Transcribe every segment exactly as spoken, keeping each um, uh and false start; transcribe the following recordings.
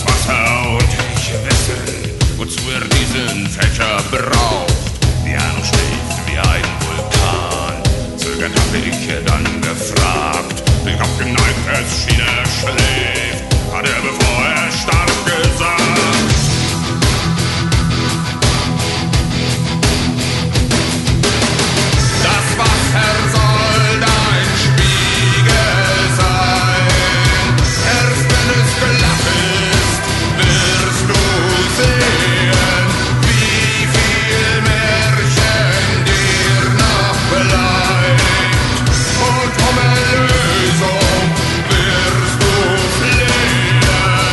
Wasser und ich wissen, wozu er diesen Fächer braucht. Piano schläft wie ein Vulkan, zögernd habe ich dann gefragt. Den Kopf geneigt, es schien er schläft, hat er, bevor er starb, gesagt. Das Wasser soll dein Spiegel sein, erst wenn es glatt ist, wirst du sehen, wie viel Märchen dir noch bleibt, und um Erlösung wirst du flehen.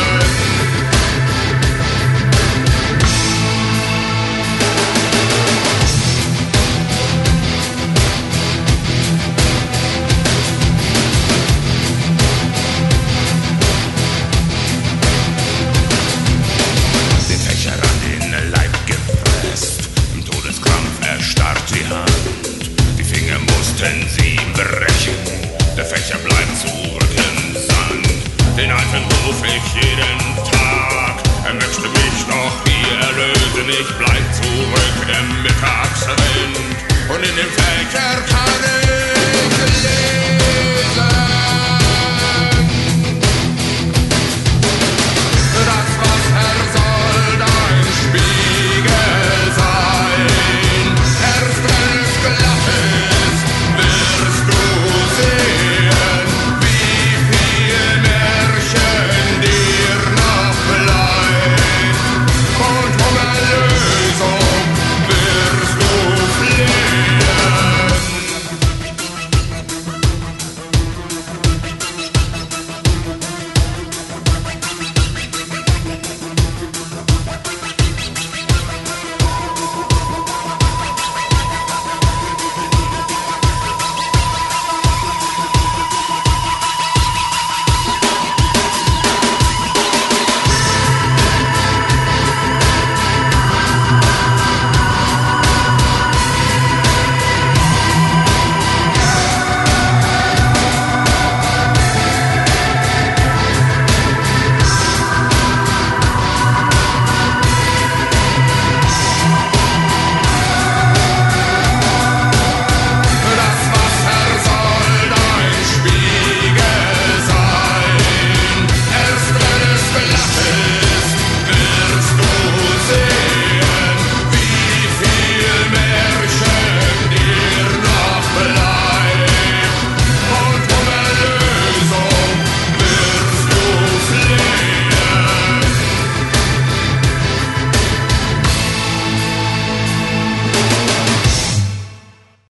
Den Fächer an den Leib gepresst, im Todeskrampf erstarrt die Hand. Die Finger mussten sie brechen, der Fächer bleibt zurück im Sand. Den Alten ruf ich jeden Tag, er möchte mich doch hier erlösen. Ich bleib zurück im Mittagswind, und in dem Fächer kann ich